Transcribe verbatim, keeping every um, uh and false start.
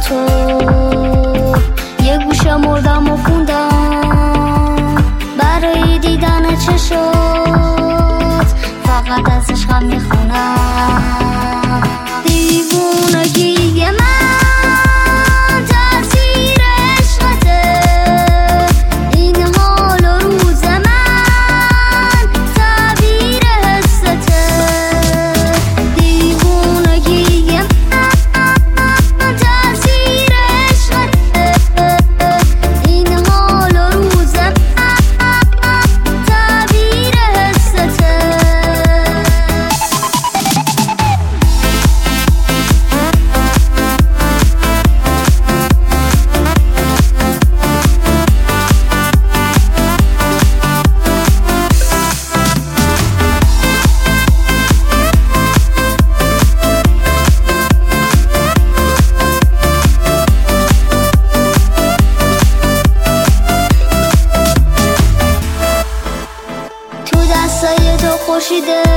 تو یه گوشه مردم و خوندم برای دیدن چشات، فقط از عشقم میخونم. دیوونگی من تأثیر عشقته، این حال و روز من تعبیر حسته. دیوونگی من تأثیر عشقته، این حال و روز من تعبیر حسته. تو دستای تو خوشیده